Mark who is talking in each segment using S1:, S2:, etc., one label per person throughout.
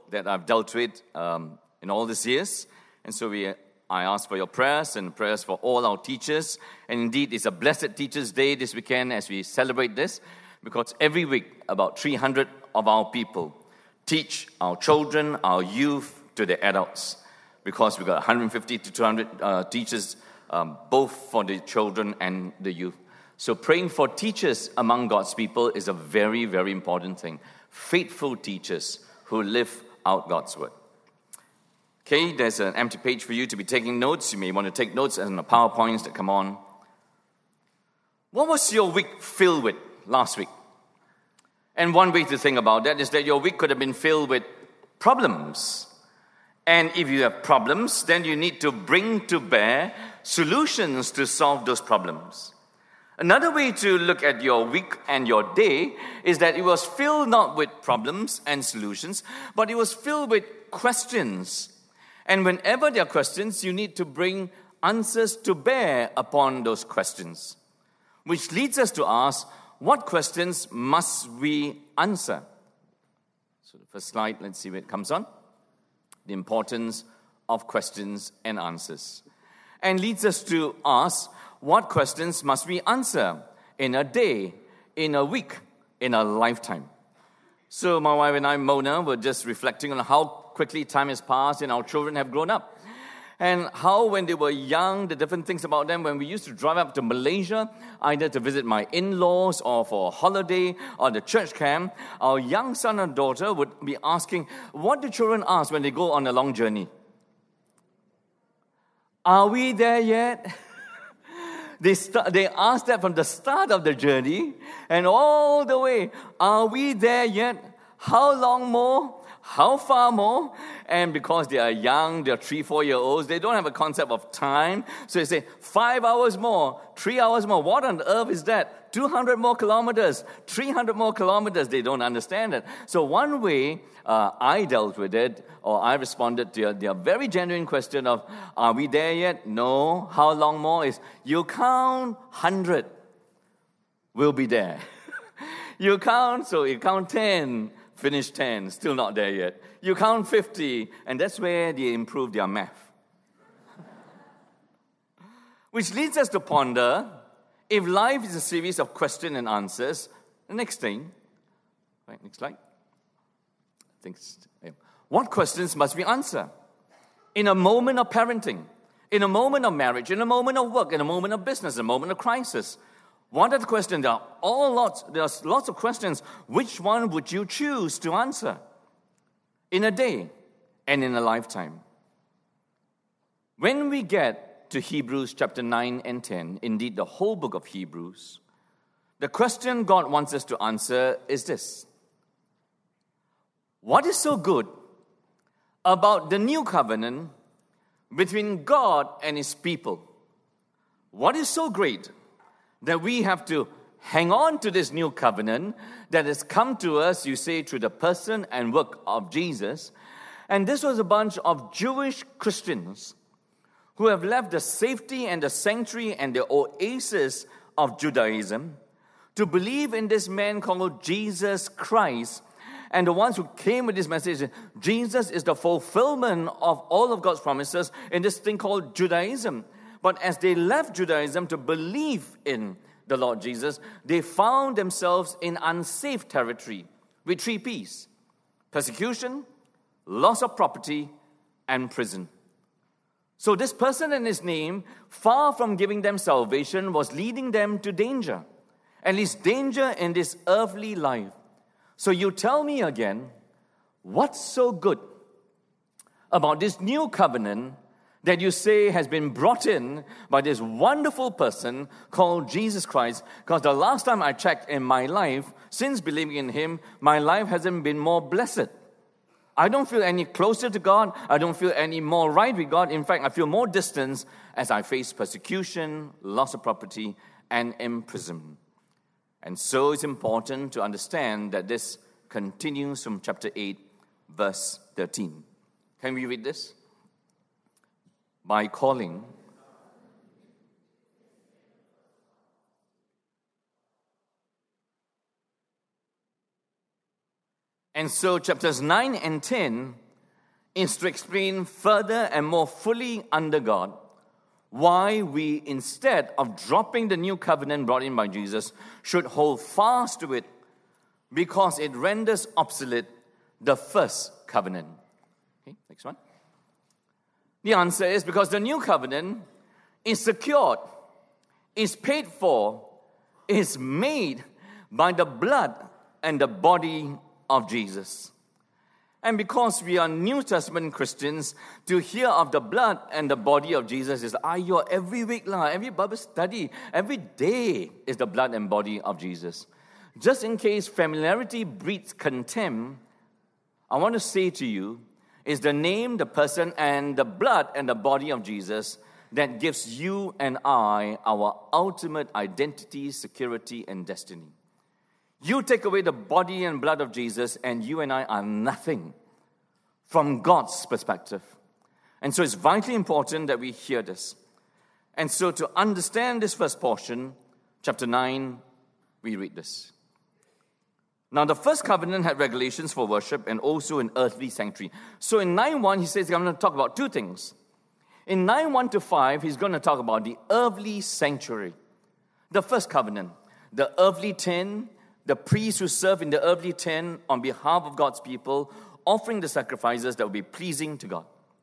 S1: that I've dealt with in all these years. And so I ask for your prayers and prayers for all our teachers. And indeed, it's a blessed Teachers' Day this weekend as we celebrate this, because every week, about 300 of our people teach our children, our youth, to the adults, because we've got 150 to 200 teachers, both for the children and the youth. So praying for teachers among God's people is a very, very important thing. Faithful teachers who live out God's word. Okay, there's an empty page for you to be taking notes. You may want to take notes on the PowerPoints that come on. What was your week filled with last week? And one way to think about that is that your week could have been filled with problems. And if you have problems, then you need to bring to bear solutions to solve those problems. Another way to look at your week and your day is that it was filled not with problems and solutions, but it was filled with questions. And whenever there are questions, you need to bring answers to bear upon those questions, which leads us to ask, what questions must we answer? So the first slide, let's see where it comes on. The importance of questions and answers. And leads us to ask, what questions must we answer in a day, in a week, in a lifetime? So my wife and I, Mona, were just reflecting on how quickly time has passed and our children have grown up. And how when they were young, the different things about them, when we used to drive up to Malaysia, either to visit my in-laws or for a holiday or the church camp, our young son and daughter would be asking, what do children ask when they go on a long journey? Are we there yet? They ask that from the start of the journey and all the way. Are we there yet? How long more? How far more? And because they are young, they're 3-4-year-olds, they don't have a concept of time. So they say, 5 hours more, 3 hours more. What on earth is that? 200 more kilometers, 300 more kilometers. They don't understand it. So one way I dealt with it, or I responded to their very genuine question of, are we there yet? No. How long more? Is you count 100, we'll be there. You count 10. Finish 10, still not there yet. You count 50, and that's where they improve their math. Which leads us to ponder, if life is a series of questions and answers, the next thing, right, next slide. What questions must we answer? In a moment of parenting, in a moment of marriage, in a moment of work, in a moment of business, in a moment of crisis. What are the questions? There's lots of questions. Which one would you choose to answer in a day and in a lifetime? When we get to Hebrews chapter 9 and 10, indeed the whole book of Hebrews, the question God wants us to answer is this. What is so good about the new covenant between God and His people? What is so great that we have to hang on to this new covenant that has come to us, you say, through the person and work of Jesus? And this was a bunch of Jewish Christians who have left the safety and the sanctuary and the oasis of Judaism to believe in this man called Jesus Christ. And the ones who came with this message, Jesus is the fulfillment of all of God's promises in this thing called Judaism. But as they left Judaism to believe in the Lord Jesus, they found themselves in unsafe territory with 3 P's: persecution, loss of property, and prison. So this person and his name, far from giving them salvation, was leading them to danger. At least danger in this earthly life. So you tell me again, what's so good about this new covenant that you say has been brought in by this wonderful person called Jesus Christ? Because the last time I checked in my life, since believing in Him, my life hasn't been more blessed. I don't feel any closer to God. I don't feel any more right with God. In fact, I feel more distance as I face persecution, loss of property, and imprisonment. And so it's important to understand that this continues from chapter 8, verse 13. Can we read this? By calling And so chapters 9 and 10 is to explain further and more fully under God why we, instead of dropping the new covenant brought in by Jesus, should hold fast to it, because it renders obsolete the first covenant. Okay, next one. The answer is because the new covenant is secured, is paid for, is made by the blood and the body of Jesus. And because we are New Testament Christians, to hear of the blood and the body of Jesus is every week, every Bible study, every day is the blood and body of Jesus. Just in case familiarity breeds contempt, I want to say to you, is the name, the person, and the blood and the body of Jesus that gives you and I our ultimate identity, security, and destiny. You take away the body and blood of Jesus, and you and I are nothing from God's perspective. And so it's vitally important that we hear this. And so to understand this first portion, chapter 9, we read this. Now, the first covenant had regulations for worship and also an earthly sanctuary. So in 9:1, he says, I'm going to talk about two things. In 9:1 to 5, he's going to talk about the earthly sanctuary. The first covenant, the earthly tent, the priests who serve in the earthly tent on behalf of God's people, offering the sacrifices that will be pleasing to God.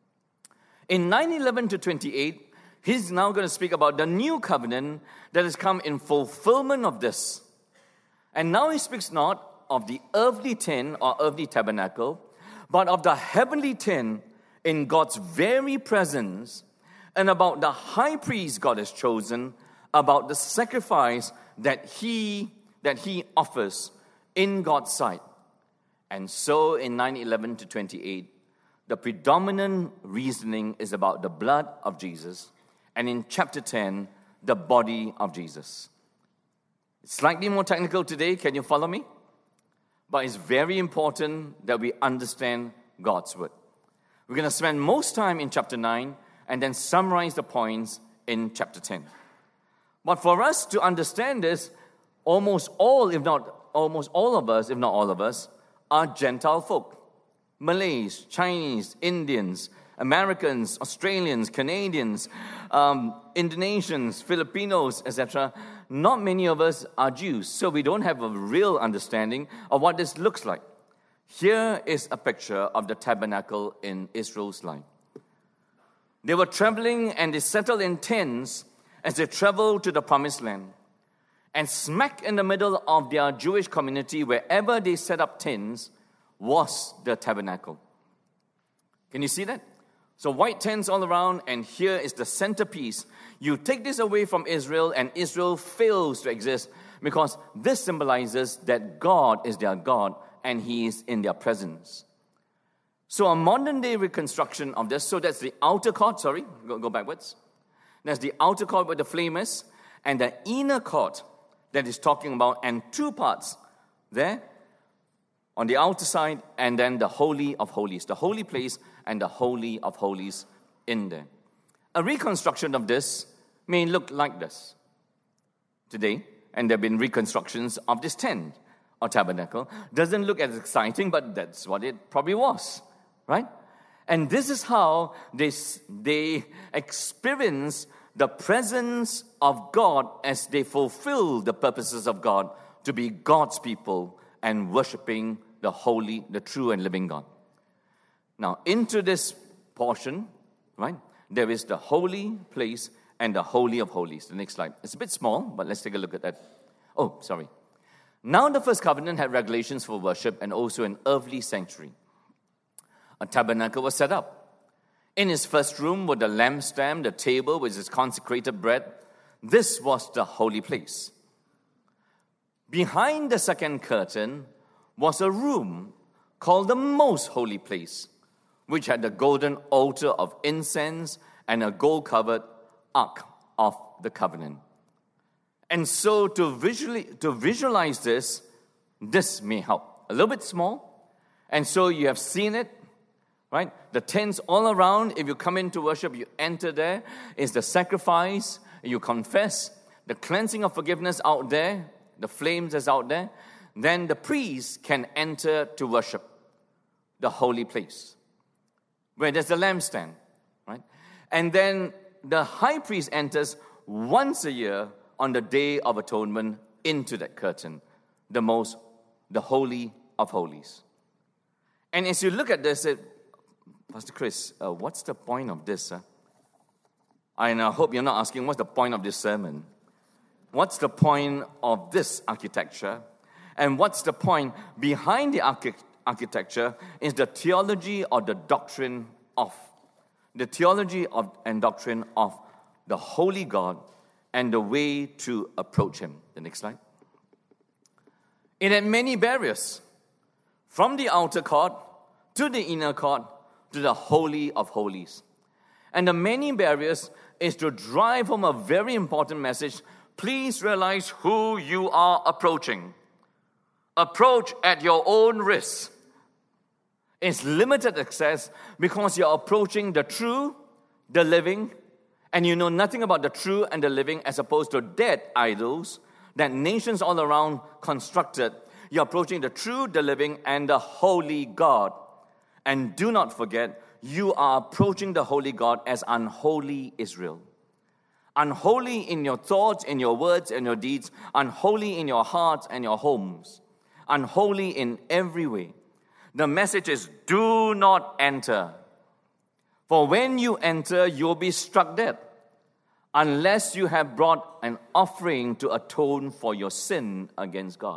S1: In 9:11 to 28, he's now going to speak about the new covenant that has come in fulfillment of this. And now he speaks not of the earthly tent or earthly tabernacle, but of the heavenly tent in God's very presence, and about the high priest God has chosen, about the sacrifice that he offers in God's sight. And so in 9:11 to 28, the predominant reasoning is about the blood of Jesus, and in chapter 10, the body of Jesus. It's slightly more technical today, can you follow me? But it's very important that we understand God's word. We're going to spend most time in chapter 9 and then summarize the points in chapter 10. But for us to understand this, almost all of us, are Gentile folk. Malays, Chinese, Indians, Americans, Australians, Canadians, Indonesians, Filipinos, etc. Not many of us are Jews, so we don't have a real understanding of what this looks like. Here is a picture of the tabernacle in Israel's life. They were traveling and they settled in tents as they traveled to the promised land. And smack in the middle of their Jewish community, wherever they set up tents, was the tabernacle. Can you see that? So white tents all around, and here is the centerpiece. You take this away from Israel, and Israel fails to exist, because this symbolizes that God is their God, and He is in their presence. So a modern-day reconstruction of this, so that's the outer court, go backwards. That's the outer court where the flame is, and the inner court that is talking about, and two parts there, on the outer side, and then the Holy of Holies, the holy place and the Holy of Holies in there. A reconstruction of this may look like this today, and there have been reconstructions of this tent or tabernacle. Doesn't look as exciting, but that's what it probably was, right? And this is how they experience the presence of God as they fulfill the purposes of God to be God's people and worshiping the holy, the true and living God. Now, into this portion, right, there is the holy place and the Holy of Holies. The next slide. It's a bit small, but let's take a look at that. Oh, sorry. Now the first covenant had regulations for worship and also an earthly sanctuary. A tabernacle was set up. In his first room were the lampstand, the table with its consecrated bread. This was the holy place. Behind the second curtain was a room called the most holy place, which had the golden altar of incense and a gold-covered ark of the covenant. And so to visualize this may help. A little bit small. And so you have seen it, right? The tents all around. If you come into worship, you enter there. It's the sacrifice. You confess. The cleansing of forgiveness out there. The flames is out there. then the priest can enter to worship the holy place, where there's a lampstand, right? And then the high priest enters once a year on the Day of Atonement into that curtain, the Holy of Holies. And as you look at this, Pastor Chris, what's the point of this? And I hope you're not asking, what's the point of this sermon? What's the point of this architecture? And what's the point behind the architecture is the theology or the doctrine of. The theology and doctrine of the holy God and the way to approach Him. The next slide. It had many barriers, from the outer court to the inner court to the Holy of Holies. And the many barriers is to drive home a very important message. Please realize who you are approaching. Approach at your own risk. It's limited access because you're approaching the true, the living, and you know nothing about the true and the living as opposed to dead idols that nations all around constructed. You're approaching the true, the living, and the holy God. And do not forget, you are approaching the holy God as unholy Israel. Unholy in your thoughts, in your words, and your deeds. Unholy in your hearts and your homes. Unholy in every way. The message is, do not enter. For when you enter, you'll be struck dead, unless you have brought an offering to atone for your sin against God.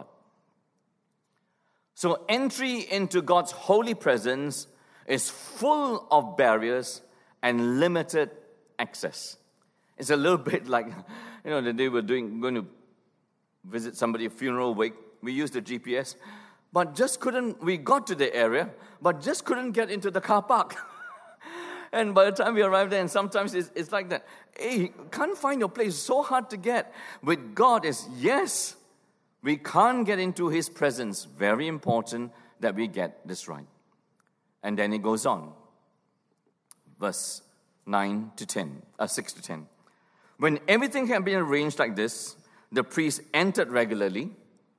S1: So entry into God's holy presence is full of barriers and limited access. It's a little bit like, the day we're going to visit somebody's funeral wake. We used the GPS, but we got to the area, but just couldn't get into the car park. And by the time we arrived there, and sometimes it's like that. Hey, can't find your place. It's so hard to get. With God, yes, we can't get into His presence. Very important that we get this right. And then it goes on. Verse 6 to 10. When everything had been arranged like this, the priests entered regularly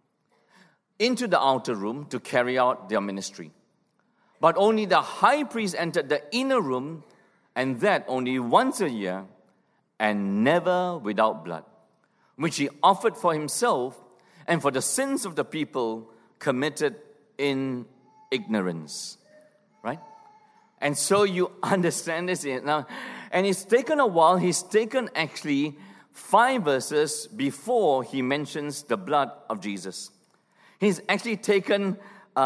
S1: into the outer room to carry out their ministry. But only the high priest entered the inner room, and that only once a year, and never without blood, which he offered for himself and for the sins of the people committed in ignorance. Right? And so you understand this now. And it's taken a while. He's taken actually 5 verses before he mentions the blood of Jesus. He's actually taken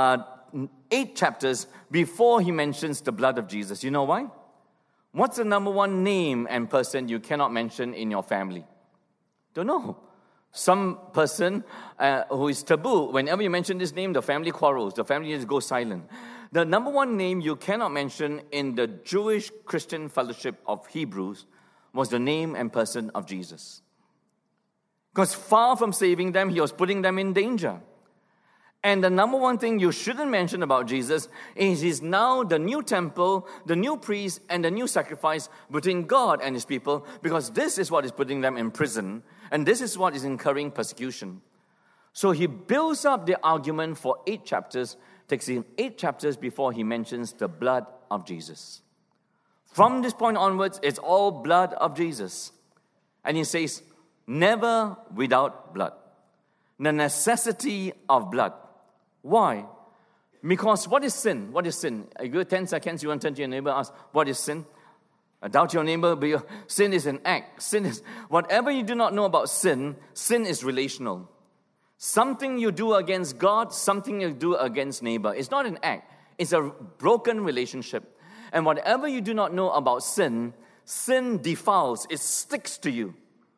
S1: 8 chapters before he mentions the blood of Jesus. You know why? What's the number one name and person you cannot mention in your family? Don't know. Some person who is taboo, whenever you mention this name, the family quarrels. The family just goes silent. The number one name you cannot mention in the Jewish Christian Fellowship of Hebrews was the name and person of Jesus. Because far from saving them, he was putting them in danger. And the number one thing you shouldn't mention about Jesus is he's now the new temple, the new priest, and the new sacrifice between God and his people, because this is what is putting them in prison, and this is what is incurring persecution. So he builds up the argument for 8 chapters, takes him 8 chapters before he mentions the blood of Jesus. From this point onwards, it's all blood of Jesus. And he says, never without blood. The necessity of blood. Why? Because what is sin? What is sin? I give 10 seconds, you want to turn to your neighbor and ask, what is sin? Doubt your neighbor, but sin is an act. Sin is, whatever you do not know about sin, sin is relational. Something you do against God, something you do against neighbor. It's not an act. It's a broken relationship. And whatever you do not know about sin, sin defiles. It sticks to you.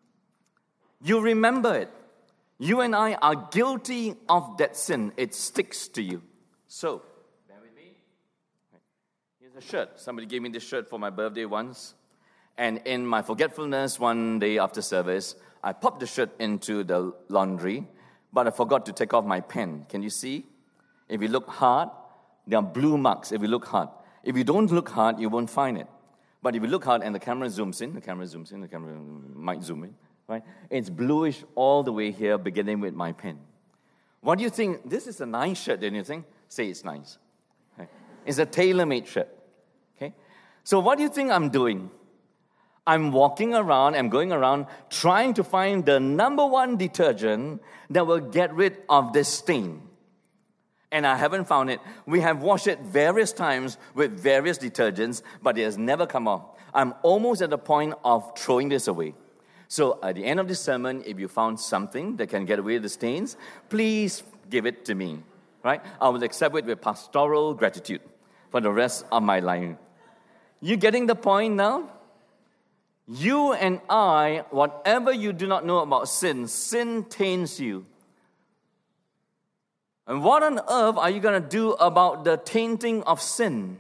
S1: You remember it. You and I are guilty of that sin. It sticks to you. So, bear with me. Here's a shirt. Somebody gave me this shirt for my birthday once. And in my forgetfulness, one day after service, I popped the shirt into the laundry, but I forgot to take off my pen. Can you see? If you look hard, there are blue marks if you look hard. If you don't look hard, you won't find it. But if you look hard and the camera zooms in, the camera might zoom in. Right? It's bluish all the way here, beginning with my pen. What do you think? This is a nice shirt, don't you think? Say it's nice. Okay. It's a tailor-made shirt. Okay? So what do you think I'm doing? I'm walking around, I'm going around trying to find the number one detergent that will get rid of this stain. And I haven't found it. We have washed it various times with various detergents, but it has never come off. I'm almost at the point of throwing this away. So at the end of this sermon, if you found something that can get away with the stains, please give it to me. Right? I will accept it with pastoral gratitude for the rest of my life. You getting the point now? You and I, whatever you do not know about sin, sin taints you. And what on earth are you going to do about the tainting of sin?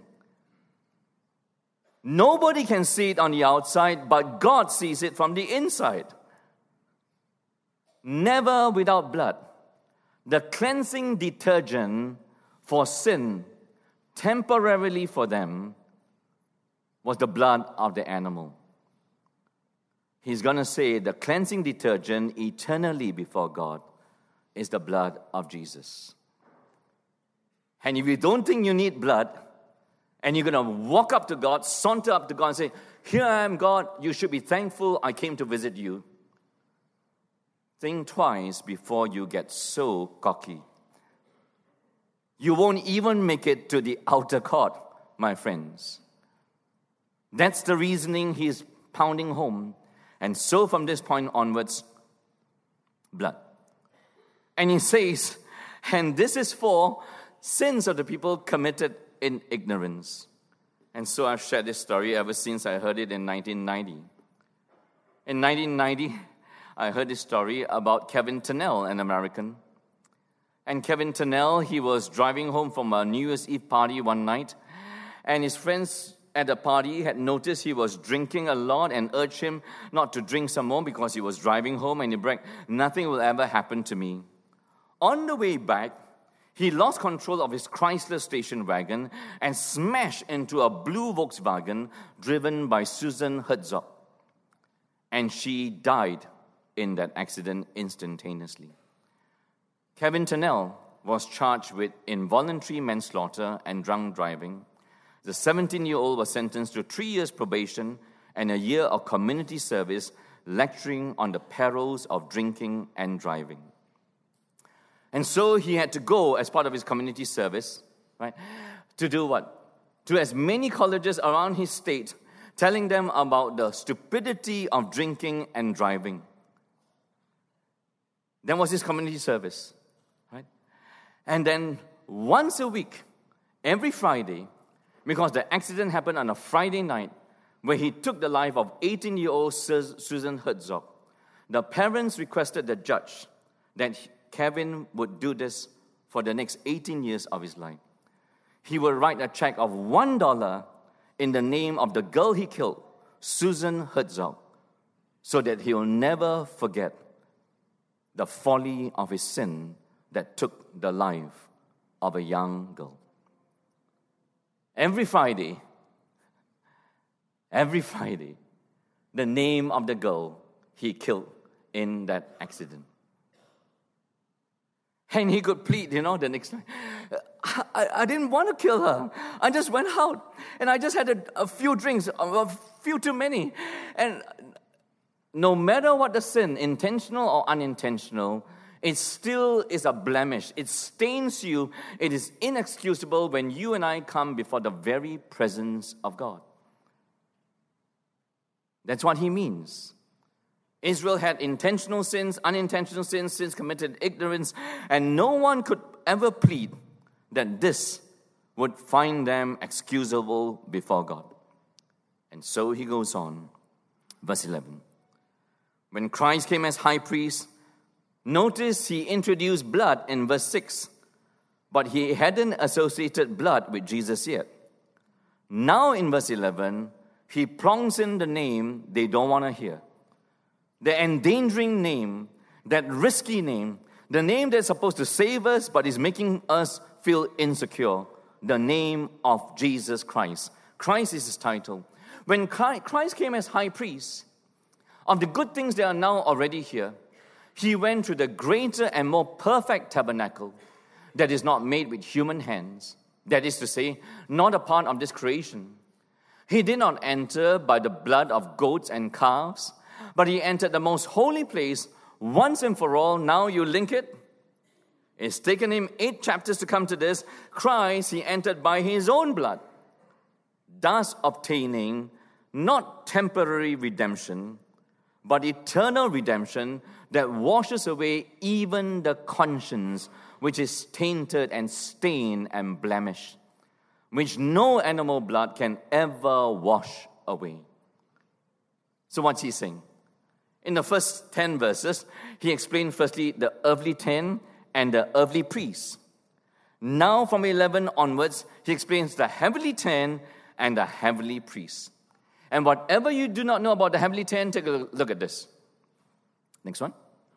S1: Nobody can see it on the outside, but God sees it from the inside. Never without blood. The cleansing detergent for sin, temporarily for them, was the blood of the animal. He's going to say the cleansing detergent eternally before God is the blood of Jesus. And if you don't think you need blood, and you're going to walk up to God, saunter up to God and say, "Here I am, God, you should be thankful I came to visit you," think twice before you get so cocky. You won't even make it to the outer court, my friends. That's the reasoning he's pounding home. And so from this point onwards, blood. And he says, and this is for sins of the people committed in ignorance. And so I've shared this story ever since I heard it in 1990. In 1990, I heard this story about Kevin Tennell, an American. And Kevin Tennell, he was driving home from a New Year's Eve party one night, and his friends at the party had noticed he was drinking a lot and urged him not to drink some more because he was driving home, and he bragged, "Nothing will ever happen to me." On the way back, he lost control of his Chrysler station wagon and smashed into a blue Volkswagen driven by Susan Herzog. And she died in that accident instantaneously. Kevin Tennell was charged with involuntary manslaughter and drunk driving. The 17-year-old was sentenced to 3 years probation and a year of community service, lecturing on the perils of drinking and driving. And so he had to go as part of his community service, right, to do what? To as many colleges around his state, telling them about the stupidity of drinking and driving. That was his community service, right? And then once a week, every Friday, because the accident happened on a Friday night, where he took the life of 18-year-old Susan Herzog, the parents requested the judge that Kevin would do this for the next 18 years of his life. He would write a check of $1 in the name of the girl he killed, Susan Herzog, so that he'll never forget the folly of his sin that took the life of a young girl. Every Friday, the name of the girl he killed in that accident. And he could plead, the next time. I didn't want to kill her. I just went out. And I just had a few drinks, a few too many. And no matter what the sin, intentional or unintentional, it still is a blemish. It stains you. It is inexcusable when you and I come before the very presence of God. That's what he means. Israel had intentional sins, unintentional sins, sins committed in ignorance, and no one could ever plead that this would find them excusable before God. And so he goes on, verse 11. When Christ came as high priest, notice he introduced blood in verse 6, but he hadn't associated blood with Jesus yet. Now in verse 11, he plonks in the name they don't want to hear. The endangering name, that risky name, the name that's supposed to save us but is making us feel insecure, the name of Jesus Christ. Christ is his title. When Christ came as high priest, of the good things that are now already here, He went to the greater and more perfect tabernacle that is not made with human hands. That is to say, not a part of this creation. He did not enter by the blood of goats and calves, but he entered the most holy place once and for all. Now you link it. It's taken him 8 chapters to come to this. Christ, he entered by his own blood, thus obtaining not temporary redemption, but eternal redemption that washes away even the conscience which is tainted and stained and blemished, which no animal blood can ever wash away. So what's he saying? In the first 10 verses, he explained firstly the earthly 10 and the earthly priests. Now from 11 onwards, he explains the heavenly 10 and the heavenly priests. And whatever you do not know about the heavenly 10, take a look at this. Next one.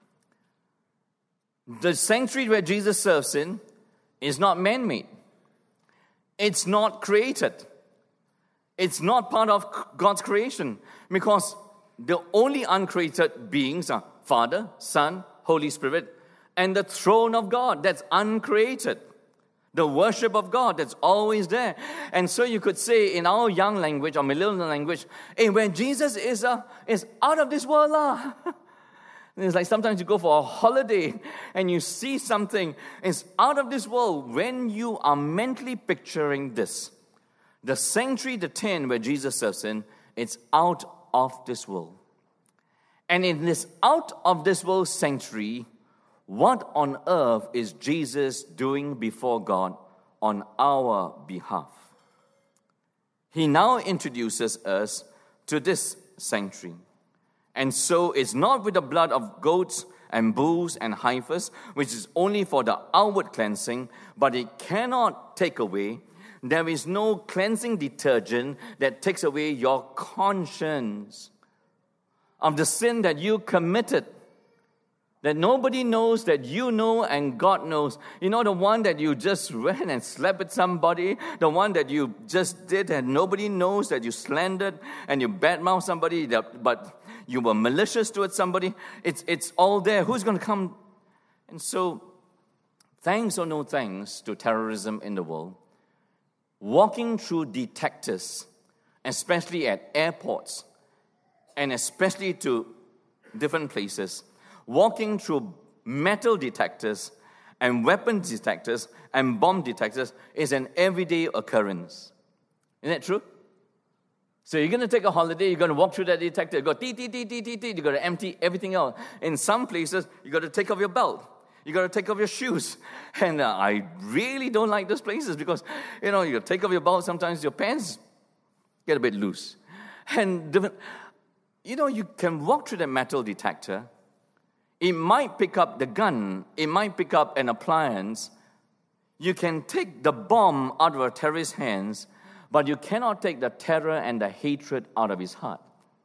S1: The sanctuary where Jesus serves in is not man-made. It's not created. It's not part of God's creation, because the only uncreated beings are Father, Son, Holy Spirit, and the throne of God that's uncreated. The worship of God that's always there. And so you could say in our young language or millennial language, hey, when Jesus is out of this world lah. It's like sometimes you go for a holiday and you see something, it's out of this world. When you are mentally picturing this, the sanctuary, the tent where Jesus serves in, it's out of this world. And in this out of this world sanctuary, what on earth is Jesus doing before God on our behalf? He now introduces us to this sanctuary. And so it's not with the blood of goats and bulls and heifers, which is only for the outward cleansing, but it cannot take away. There is no cleansing detergent that takes away your conscience of the sin that you committed, that nobody knows, that you know and God knows. You know, the one that you just went and slept with somebody, the one that you just did and nobody knows, that you slandered and you badmouthed somebody, but you were malicious towards somebody. It's all there. Who's going to come? And so, thanks or no thanks to terrorism in the world, walking through detectors, especially at airports, and especially to different places, walking through metal detectors and weapon detectors and bomb detectors is an everyday occurrence. Isn't that true? So you're going to take a holiday, you're going to walk through that detector, you go tee, you've got to empty everything out. In some places, you've got to take off your belt. You've got to take off your shoes. And I really don't like those places because, you got to take off your belt, sometimes your pants get a bit loose. And, you can walk through the metal detector. It might pick up the gun. It might pick up an appliance. You can take the bomb out of a terrorist's hands, but you cannot take the terror and the hatred out of his heart.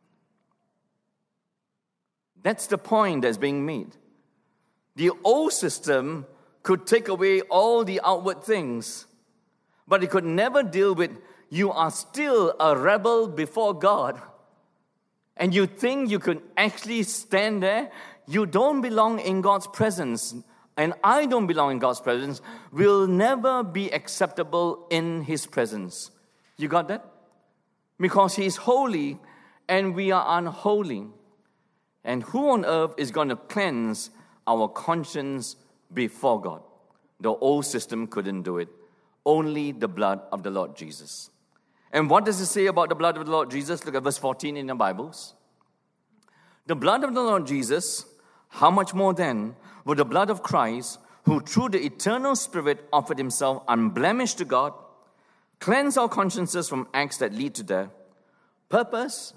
S1: That's the point that's being made. The old system could take away all the outward things, but it could never deal with, you are still a rebel before God. And you think you could actually stand there? You don't belong in God's presence, and I don't belong in God's presence. Will never be acceptable in His presence. You got that? Because He's holy and we are unholy. And who on earth is going to cleanse our conscience before God? The old system couldn't do it. Only the blood of the Lord Jesus. And what does it say about the blood of the Lord Jesus? Look at verse 14 in your Bibles. The blood of the Lord Jesus, how much more then will the blood of Christ, who through the eternal Spirit offered Himself unblemished to God, cleanse our consciences from acts that lead to death? Purpose,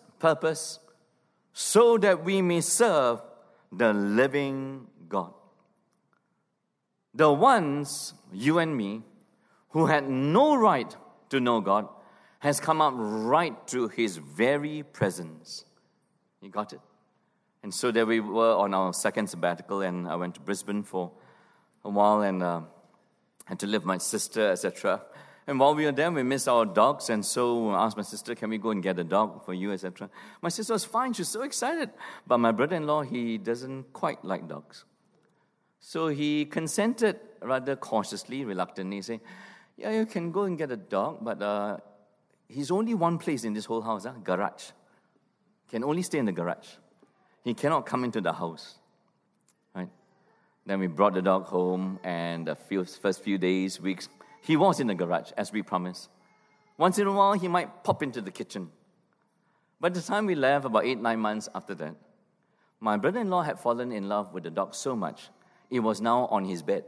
S1: so that we may serve the living God. The ones, you and me, who had no right to know God, has come up right through His very presence. You got it? And so there we were on our second sabbatical, and I went to Brisbane for a while and had to live with my sister, etc. And while we were there, we missed our dogs, and so I asked my sister, can we go and get a dog for you, etc. My sister was fine, she was so excited. But my brother-in-law, he doesn't quite like dogs. So he consented rather cautiously, reluctantly, saying, yeah, you can go and get a dog, but he's only one place in this whole house, garage. Can only stay in the garage. He cannot come into the house. Right? Then we brought the dog home, and the first few days, weeks, he was in the garage, as we promised. Once in a while, he might pop into the kitchen. By the time we left, about 8-9 months after that, my brother-in-law had fallen in love with the dog so much, it was now on his bed.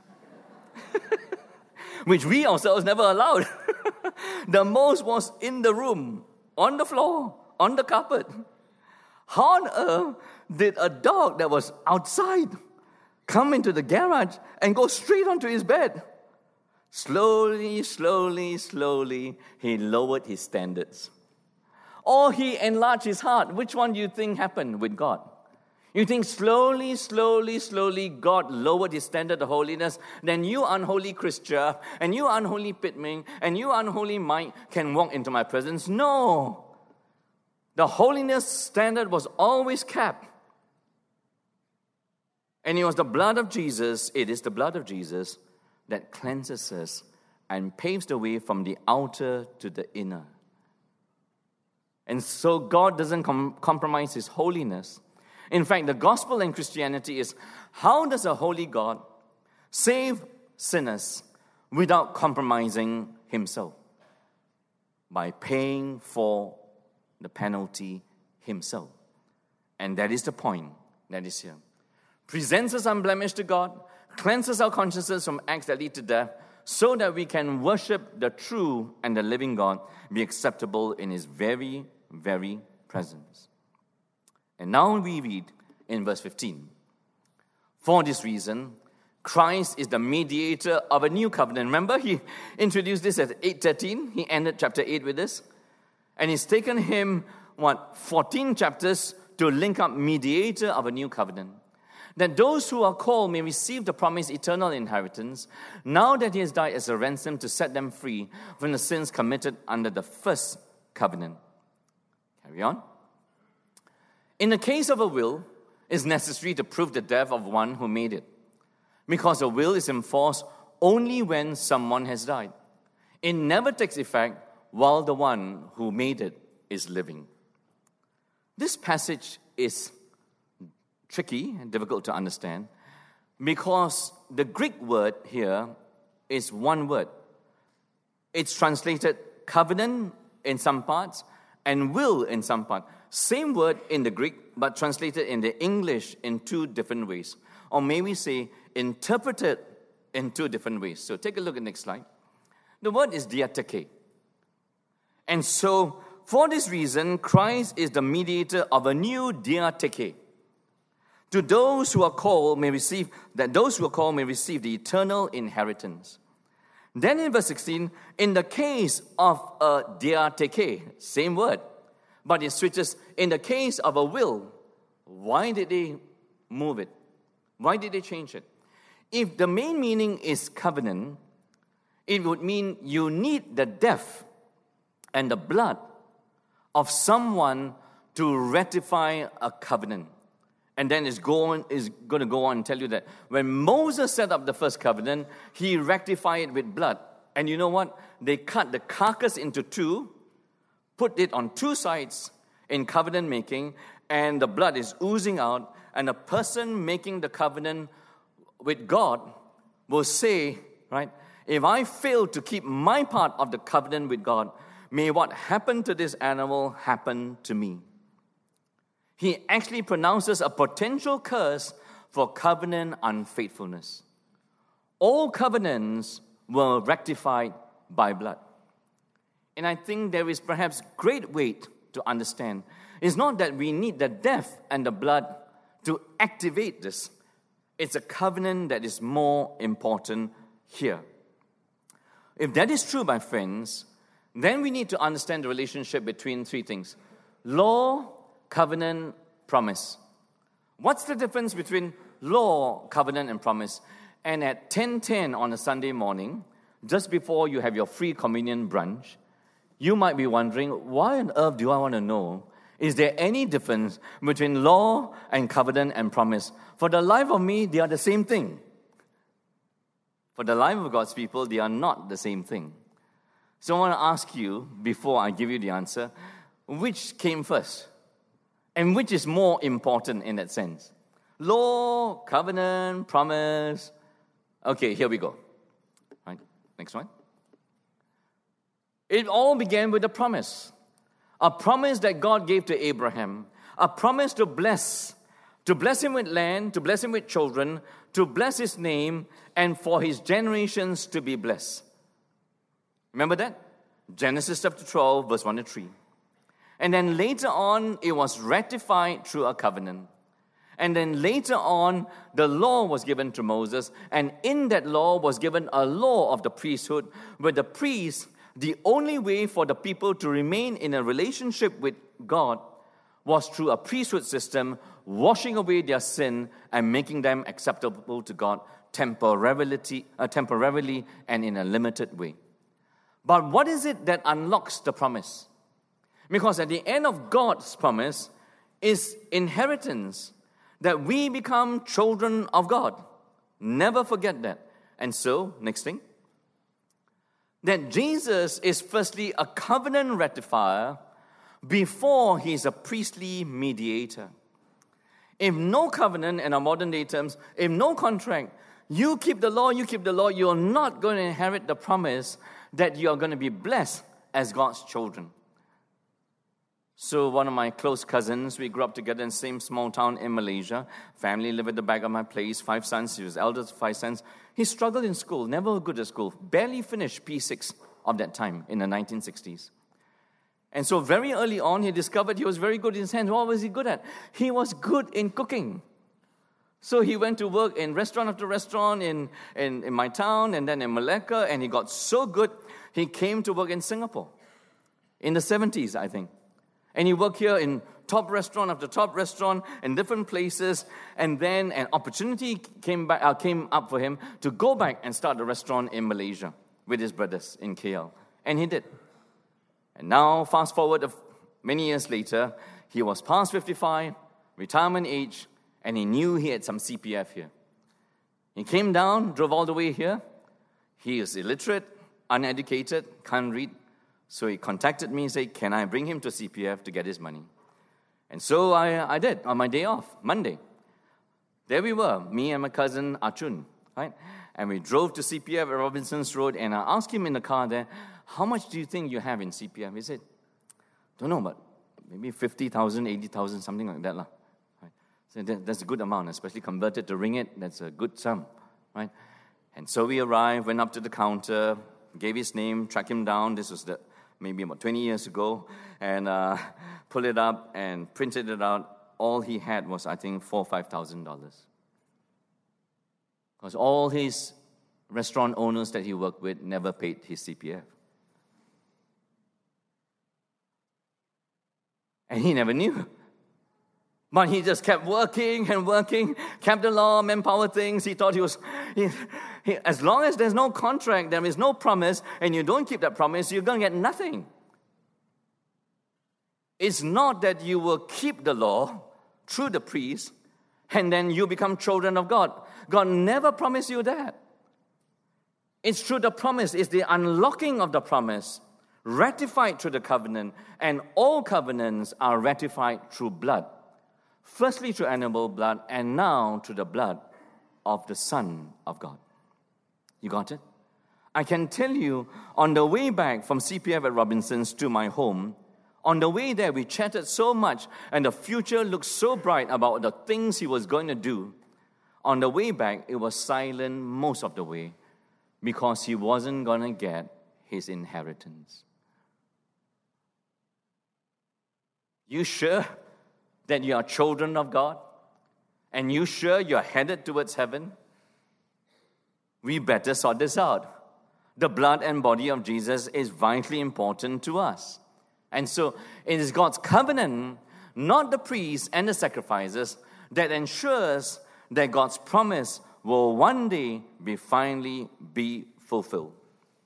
S1: Which we ourselves never allowed. The most was in the room, on the floor, on the carpet. How on earth did a dog that was outside come into the garage and go straight onto his bed? Slowly, he lowered his standards. Or he enlarged his heart. Which one do you think happened with God? You think slowly, God lowered his standard of holiness, then you unholy Christian, and you unholy Pitming, and you unholy Mike can walk into my presence? No. The holiness standard was always kept. And it was the blood of Jesus, it is the blood of Jesus that cleanses us and paves the way from the outer to the inner. And so God doesn't compromise his holiness. In fact, the gospel in Christianity is, how does a holy God save sinners without compromising himself? By paying for the penalty himself. And that is the point that is here. Presents us unblemished to God, cleanses our consciences from acts that lead to death, so that we can worship the true and the living God, be acceptable in his very, very presence. And now we read in verse 15. For this reason, Christ is the mediator of a new covenant. Remember, he introduced this at 8:13. He ended chapter 8 with this. And it's taken him, 14 chapters to link up mediator of a new covenant. That those who are called may receive the promised eternal inheritance, now that he has died as a ransom to set them free from the sins committed under the first covenant. Carry on. In the case of a will, it's necessary to prove the death of one who made it, because a will is enforced only when someone has died. It never takes effect while the one who made it is living. This passage is tricky and difficult to understand because the Greek word here is one word. It's translated covenant in some parts and will in some parts. Same word in the Greek, but translated in the English in two different ways. Or may we say, interpreted in two different ways. So take a look at the next slide. The word is diatheke. And so, for this reason, Christ is the mediator of a new diatheke. To those who are called may receive the eternal inheritance. Then in verse 16, in the case of a diatheke, same word, but it switches, in the case of a will. Why did they move it? Why did they change it? If the main meaning is covenant, it would mean you need the death and the blood of someone to ratify a covenant. And then is going to go on and tell you that when Moses set up the first covenant, he ratified it with blood. And you know what? They cut the carcass into two, put it on two sides in covenant making, and the blood is oozing out, and the person making the covenant with God will say, right, if I fail to keep my part of the covenant with God, may what happened to this animal happen to me. He actually pronounces a potential curse for covenant unfaithfulness. All covenants were rectified by blood. And I think there is perhaps great weight to understand. It's not that we need the death and the blood to activate this. It's a covenant that is more important here. If that is true, my friends, then we need to understand the relationship between three things: law, covenant, promise. What's the difference between law, covenant, and promise? And at 10:10 on a Sunday morning, just before you have your free communion brunch, you might be wondering, why on earth do I want to know? Is there any difference between law and covenant and promise? For the life of me, they are the same thing. For the life of God's people, they are not the same thing. So I want to ask you, before I give you the answer, which came first? And which is more important in that sense? Law, covenant, promise. Okay, here we go. Right, next one. It all began with a promise. A promise that God gave to Abraham. A promise to bless him with land, to bless him with children, to bless his name, and for his generations to be blessed. Remember that? Genesis chapter 12, verse 1 to 3. And then later on, it was ratified through a covenant. And then later on, the law was given to Moses. And in that law was given a law of the priesthood, where the priest, the only way for the people to remain in a relationship with God was through a priesthood system, washing away their sin and making them acceptable to God temporarily and in a limited way. But what is it that unlocks the promise? Because at the end of God's promise is inheritance, that we become children of God. Never forget that. And so, next thing, that Jesus is firstly a covenant ratifier before he is a priestly mediator. If no covenant, in our modern day terms, if no contract, you keep the law, you're not going to inherit the promise that you are going to be blessed as God's children. So one of my close cousins, we grew up together in the same small town in Malaysia. Family lived at the back of my place, 5 sons. He was eldest of 5 sons. He struggled in school, never good at school. Barely finished P6 of that time in the 1960s. And so very early on, he discovered he was very good in his hands. What was he good at? He was good in cooking. So he went to work in restaurant after restaurant in my town and then in Malacca, and he got so good, he came to work in Singapore in the 70s, I think. And he worked here in top restaurant after top restaurant in different places. And then an opportunity came up for him to go back and start a restaurant in Malaysia with his brothers in KL. And he did. And now, fast forward many years later, he was past 55, retirement age, and he knew he had some CPF here. He came down, drove all the way here. He is illiterate, uneducated, can't read. So he contacted me and said, can I bring him to CPF to get his money? And so I did, on my day off, Monday. There we were, me and my cousin Achun, right? And we drove to CPF at Robinson's Road, and I asked him in the car there, how much do you think you have in CPF? He said, don't know, but maybe 50,000, 80,000, something like that. Right? So that's a good amount, especially converted to ringgit, that's a good sum, right? And so we arrived, went up to the counter, gave his name, tracked him down. This was maybe about 20 years ago, and pulled it up and printed it out. All he had was, I think, $4,000 or $5,000. Because all his restaurant owners that he worked with never paid his CPF. And he never knew. But he just kept working and working, kept the law, manpower things. He thought as long as there's no contract, there is no promise, and you don't keep that promise, you're going to get nothing. It's not that you will keep the law through the priest, and then you become children of God. God never promised you that. It's through the promise. It's the unlocking of the promise, ratified through the covenant, and all covenants are ratified through blood. Firstly through animal blood, and now through the blood of the Son of God. You got it? I can tell you, on the way back from CPF at Robinson's to my home, on the way there we chatted so much, and the future looked so bright about the things he was going to do. On the way back, it was silent most of the way, because he wasn't going to get his inheritance. You sure that you are children of God? And you sure you're headed towards heaven? We better sort this out. The blood and body of Jesus is vitally important to us. And so it is God's covenant, not the priests and the sacrifices, that ensures that God's promise will one day finally be fulfilled.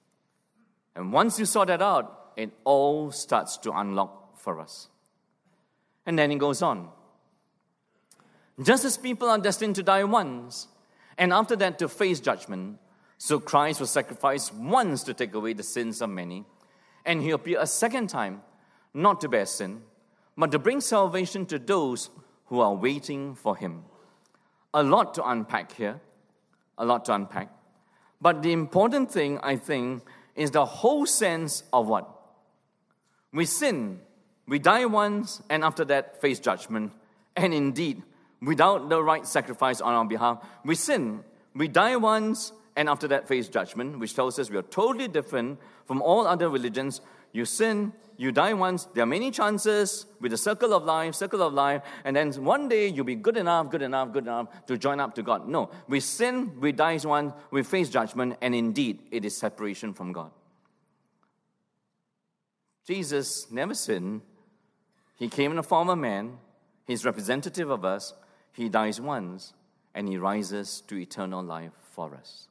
S1: And once you sort that out, it all starts to unlock for us. And then it goes on. Just as people are destined to die once, and after that to face judgment, so Christ was sacrificed once to take away the sins of many, and he appeared a second time, not to bear sin, but to bring salvation to those who are waiting for him. A lot to unpack here, a lot to unpack. But the important thing, I think, is the whole sense of what? We sin, we die once, and after that face judgment. And indeed, without the right sacrifice on our behalf, we sin, we die once, and after that face judgment, which tells us we are totally different from all other religions. You sin, you die once, there are many chances with the circle of life, and then one day you'll be good enough to join up to God. No, we sin, we die once, we face judgment, and indeed, it is separation from God. Jesus never sinned. He came in the form of man. He's representative of us. He dies once, and he rises to eternal life for us.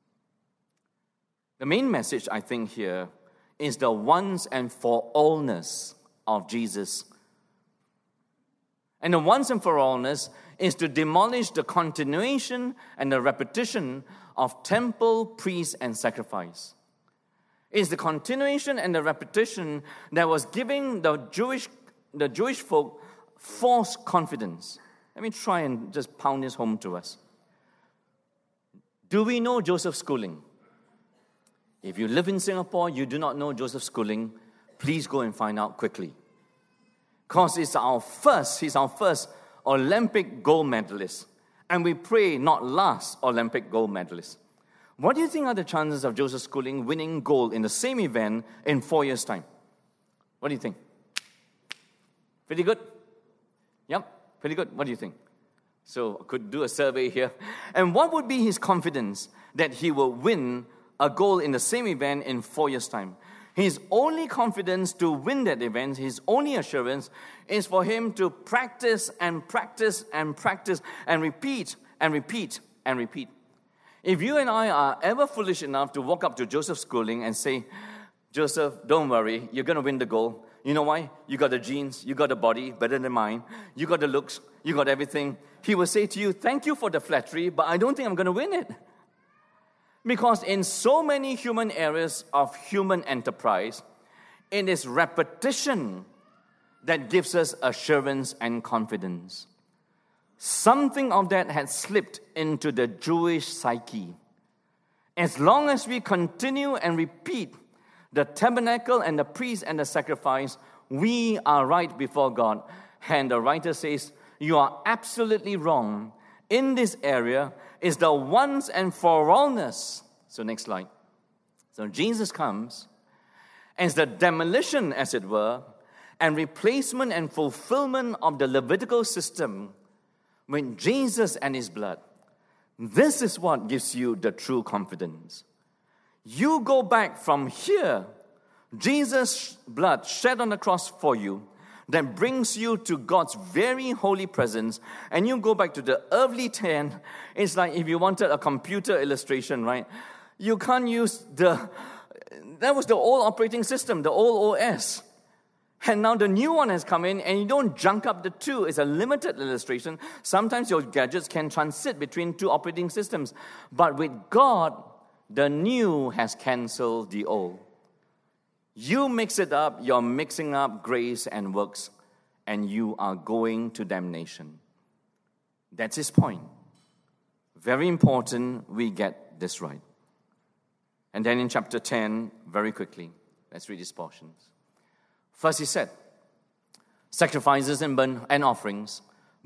S1: The main message, I think, here is the once and for allness of Jesus. And the once and for allness is to demolish the continuation and the repetition of temple, priest, and sacrifice. It's the continuation and the repetition that was giving the Jewish folk false confidence. Let me try and just pound this home to us. Do we know Joseph Schooling? If you live in Singapore, you do not know Joseph Schooling, please go and find out quickly. Because he's our first Olympic gold medalist. And we pray not last Olympic gold medalist. What do you think are the chances of Joseph Schooling winning gold in the same event in 4 years' time? What do you think? Pretty good? Yep, pretty good. What do you think? So I could do a survey here. And what would be his confidence that he will win a gold in the same event in 4 years' time? His only confidence to win that event, his only assurance, is for him to practice and practice and practice and repeat and repeat and repeat. If you and I are ever foolish enough to walk up to Joseph Schooling and say, Joseph, don't worry, you're going to win the gold. You know why? You got the genes, you got the body better than mine, you got the looks, you got everything. He will say to you, thank you for the flattery, but I don't think I'm going to win it. Because in so many human areas of human enterprise, it is repetition that gives us assurance and confidence. Something of that had slipped into the Jewish psyche. As long as we continue and repeat the tabernacle and the priest and the sacrifice, we are right before God. And the writer says, you are absolutely wrong. In this area is the once and for allness. So next slide. So Jesus comes as the demolition, as it were, and replacement and fulfillment of the Levitical system with Jesus and his blood. This is what gives you the true confidence. You go back from here, Jesus' blood shed on the cross for you, that brings you to God's very holy presence, and you go back to the earthly tent. It's like if you wanted a computer illustration, right? You can't use that was the old operating system, the old OS. And now the new one has come in, and you don't junk up the two. It's a limited illustration. Sometimes your gadgets can transit between two operating systems. But with God, the new has canceled the old. You mix it up, you're mixing up grace and works, and you are going to damnation. That's his point. Very important we get this right. And then in chapter 10, very quickly, let's read these portions. First he said, sacrifices and burnt offerings,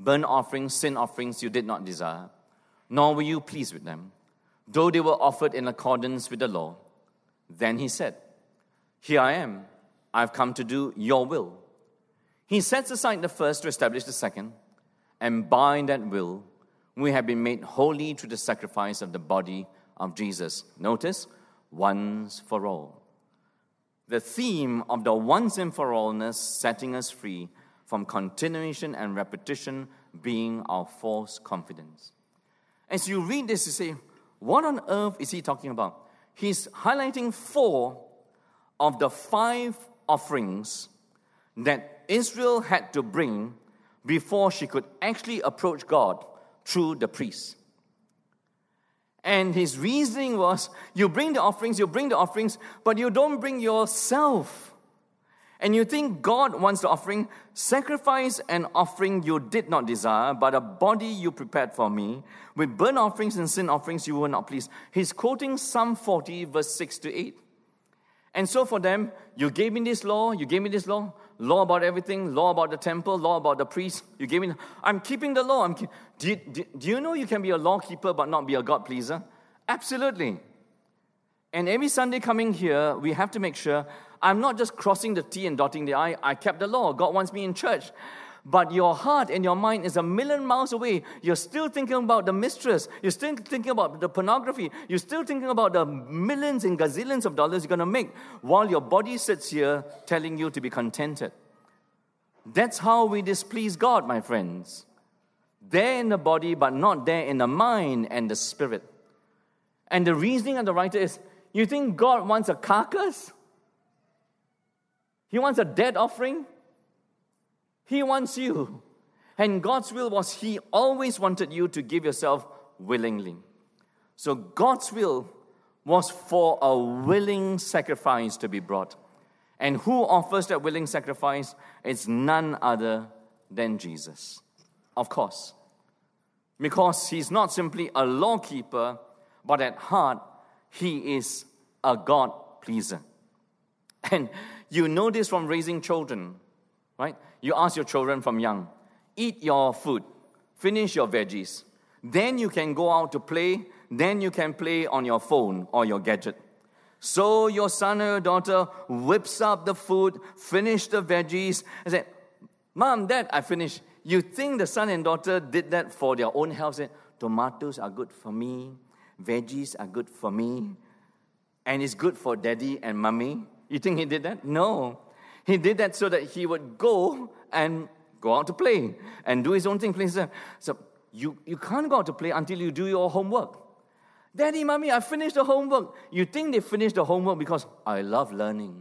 S1: sin offerings you did not desire, nor were you pleased with them, though they were offered in accordance with the law. Then he said, here I am, I've come to do your will. He sets aside the first to establish the second, and by that will, we have been made holy through the sacrifice of the body of Jesus. Notice, once for all. The theme of the once and for allness setting us free from continuation and repetition being our false confidence. As you read this, you say, what on earth is he talking about? He's highlighting 4 of the 5 offerings that Israel had to bring before she could actually approach God through the priests. And his reasoning was, you bring the offerings, but you don't bring yourself. And you think God wants the offering, sacrifice an offering you did not desire, but a body you prepared for me. With burnt offerings and sin offerings you were not pleased. He's quoting Psalm 40, verse 6 to 8. And so for them, you gave me this law, law about everything, law about the temple, law about the priest. You gave me, I'm keeping the law. Do you know you can be a law keeper but not be a God pleaser? Absolutely. And every Sunday coming here, we have to make sure I'm not just crossing the T and dotting the I. I kept the law. God wants me in church. But your heart and your mind is a million miles away. You're still thinking about the mistress. You're still thinking about the pornography. You're still thinking about the millions and gazillions of dollars you're going to make while your body sits here telling you to be contented. That's how we displease God, my friends. There in the body, but not there in the mind and the spirit. And the reasoning of the writer is, you think God wants a carcass? He wants a dead offering? He wants you. And God's will was He always wanted you to give yourself willingly. So God's will was for a willing sacrifice to be brought. And who offers that willing sacrifice? It's none other than Jesus. Of course. Because He's not simply a law keeper, but at heart, He is a God pleaser. And you know this from raising children, right? You ask your children from young, eat your food, finish your veggies. Then you can go out to play. Then you can play on your phone or your gadget. So your son or your daughter whips up the food, finish the veggies, and say, Mom, Dad, I finished. You think the son and daughter did that for their own health? Say, tomatoes are good for me. Veggies are good for me. And it's good for daddy and mommy. You think he did that? No. He did that so that he would go out to play and do his own thing. So you can't go out to play until you do your homework. Daddy, mommy, I finished the homework. You think they finished the homework because I love learning.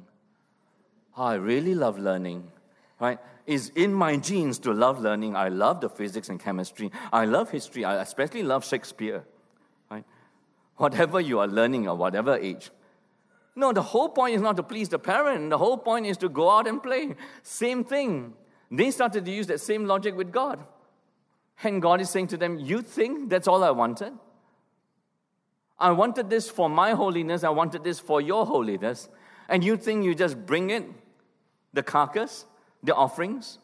S1: I really love learning. Right? It's in my genes to love learning. I love the physics and chemistry. I love history. I especially love Shakespeare. Right? Whatever you are learning at whatever age. No, the whole point is not to please the parent. The whole point is to go out and play. Same thing. They started to use that same logic with God. And God is saying to them, you think that's all I wanted? I wanted this for my holiness. I wanted this for your holiness. And you think you just bring it, the carcass, the offerings?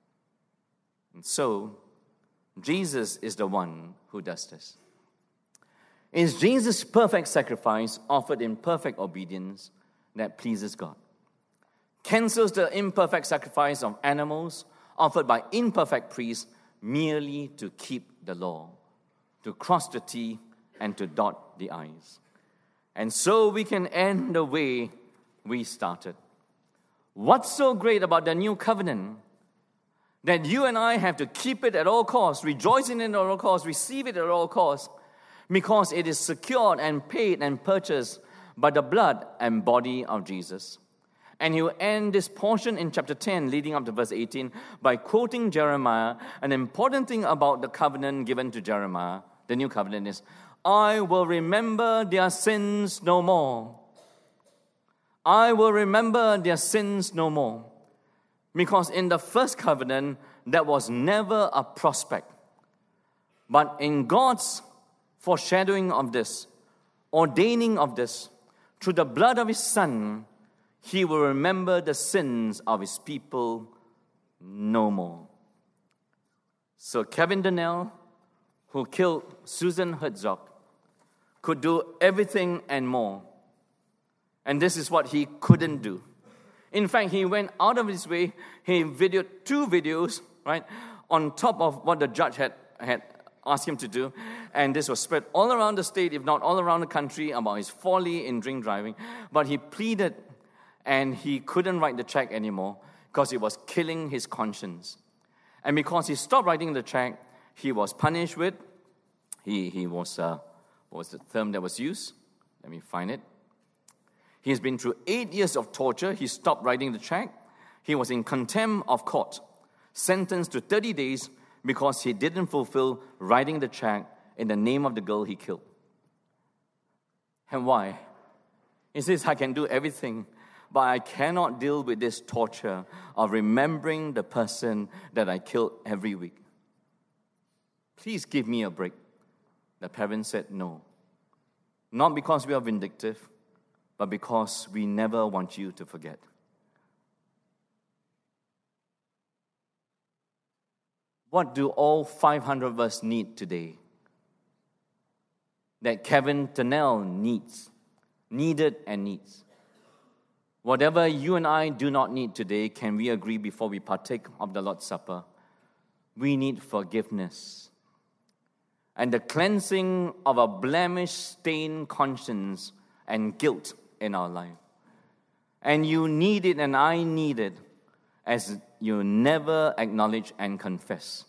S1: And so, Jesus is the one who does this. It's Jesus' perfect sacrifice offered in perfect obedience that pleases God. Cancels the imperfect sacrifice of animals offered by imperfect priests merely to keep the law, to cross the T and to dot the I's. And so we can end the way we started. What's so great about the new covenant? That you and I have to keep it at all costs, rejoice in it at all costs, receive it at all costs, because it is secured and paid and purchased by the blood and body of Jesus. And he'll end this portion in chapter 10, leading up to verse 18, by quoting Jeremiah. An important thing about the covenant given to Jeremiah, the new covenant, is, I will remember their sins no more. I will remember their sins no more. Because in the first covenant, that was never a prospect. But in God's foreshadowing of this, ordaining of this, through the blood of His Son, He will remember the sins of His people no more. So Kevin Donnell, who killed Susan Herzog, could do everything and more. And this is what he couldn't do. In fact, he went out of his way. He videoed 2 videos, right, on top of what the judge had asked him to do. And this was spread all around the state, if not all around the country, about his folly in drink driving. But he pleaded, and he couldn't write the check anymore because it was killing his conscience. And because he stopped writing the check, he was punished with, what was the term that was used? Let me find it. He has been through 8 years of torture. He stopped writing the check. He was in contempt of court, sentenced to 30 days because he didn't fulfill writing the check in the name of the girl he killed. And why? He says, I can do everything, but I cannot deal with this torture of remembering the person that I killed every week. Please give me a break. The parents said no. Not because we are vindictive, but because we never want you to forget. What do all 500 of us need today? That Kevin Tennell needed and needs. Whatever you and I do not need today, can we agree before we partake of the Lord's Supper? We need forgiveness and the cleansing of a blemish-stained conscience and guilt in our life. And you need it and I need it as you never acknowledge and confess.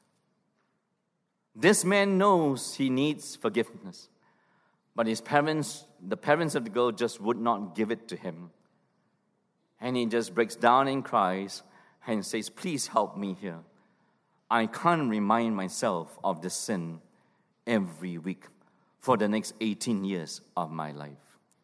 S1: This man knows he needs forgiveness, but his parents, the parents of the girl, just would not give it to him. And he just breaks down and cries and says, please help me here. I can't remind myself of this sin every week for the next 18 years of my life.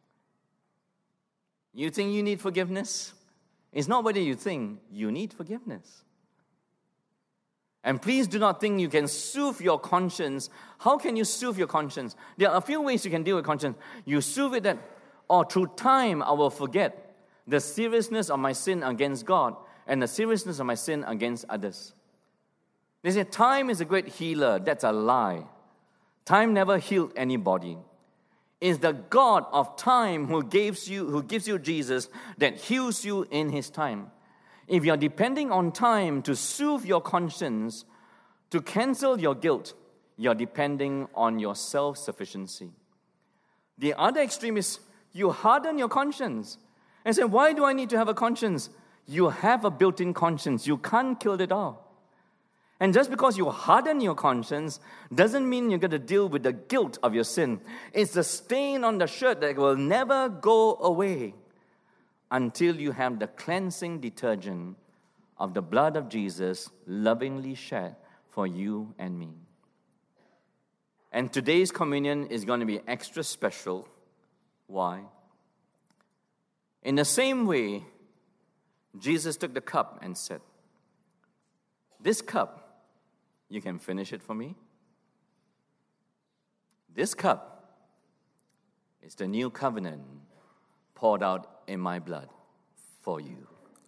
S1: You think you need forgiveness? It's not whether you think you need forgiveness. And please do not think you can soothe your conscience. How can you soothe your conscience? There are a few ways you can deal with conscience. You soothe it that, through time I will forget the seriousness of my sin against God and the seriousness of my sin against others. They say time is a great healer. That's a lie. Time never healed anybody. It's the God of time who gives you Jesus that heals you in His time. If you're depending on time to soothe your conscience, to cancel your guilt, you're depending on your self-sufficiency. The other extreme is you harden your conscience and say, why do I need to have a conscience? You have a built-in conscience. You can't kill it off. And just because you harden your conscience doesn't mean you're going to deal with the guilt of your sin. It's the stain on the shirt that will never go away until you have the cleansing detergent of the blood of Jesus lovingly shed for you and me. And today's communion is going to be extra special. Why? In the same way, Jesus took the cup and said, this cup, you can finish it for me? This cup is the new covenant poured out in my blood for you.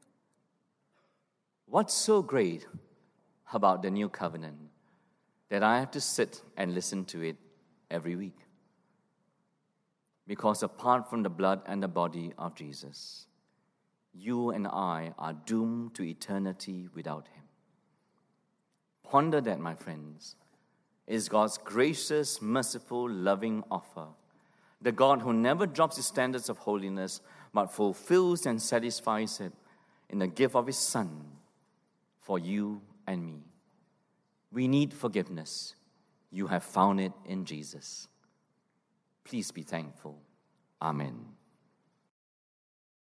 S1: What's so great about the new covenant that I have to sit and listen to it every week? Because apart from the blood and the body of Jesus, you and I are doomed to eternity without Him. Ponder that, my friends. Is God's gracious, merciful, loving offer. The God who never drops His standards of holiness, but fulfills and satisfies it in the gift of His Son for you and me. We need forgiveness. You have found it in Jesus. Please be thankful. Amen.